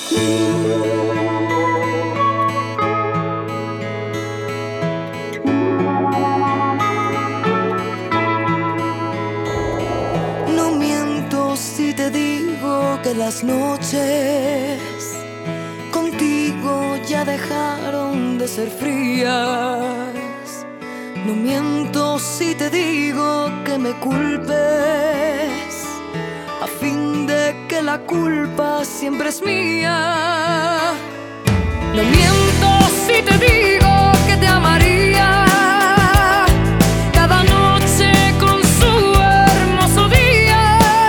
No miento si te digo que las noches contigo ya dejaron de ser frías. No miento si te digo que me culpes, a fin de que la culpa siempre es mía. No miento si te digo que te amaría cada noche con su hermoso día.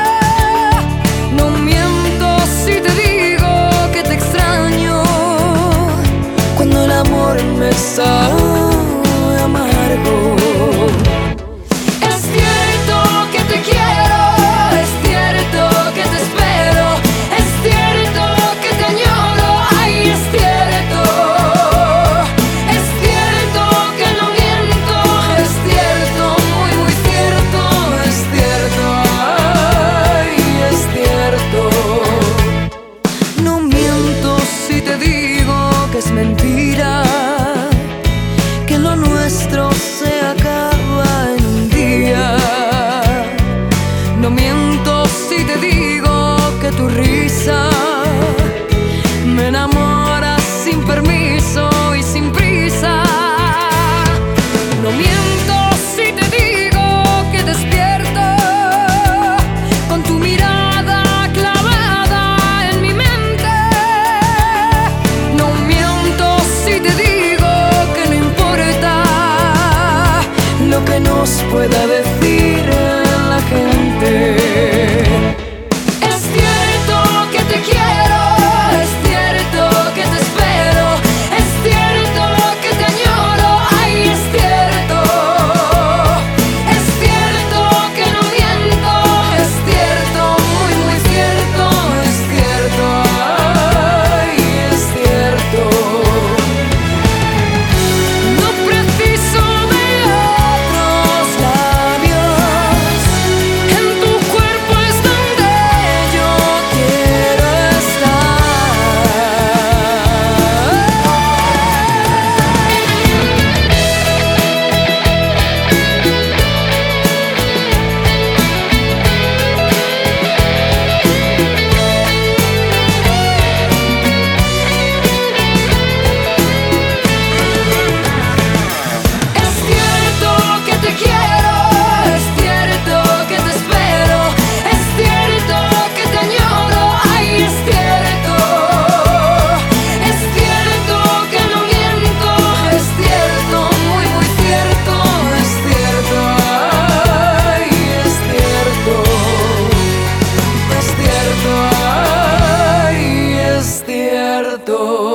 No miento si te digo que te extraño cuando el amor me sabe amargo. Es cierto que te quiero, es cierto que te espero, es cierto que te añoro, ay, es cierto que no miento, es cierto, muy, muy cierto, es cierto, ay, es cierto. No miento si te digo que es mentira, que lo nuestro se acaba en un día. No miento si te digo que tu risa me enamora sin permiso y sin prisa. No miento si te digo que despierto con tu mirada clavada en mi mente. No miento si te digo que no importa lo que nos pueda decir la gente. Es cierto que te quiero, es cierto que te espero, es cierto que te añoro, ay, es cierto que no miento, es cierto, muy, muy cierto, es cierto, ay, es cierto. No preciso de otros labios, en tu cuerpo es donde yo quiero estar. Es cierto que te quiero, es cierto que te espero, es cierto que te añoro, ay, es cierto que no miento, es cierto, muy, muy cierto, es cierto, ay, es cierto, ay, es cierto.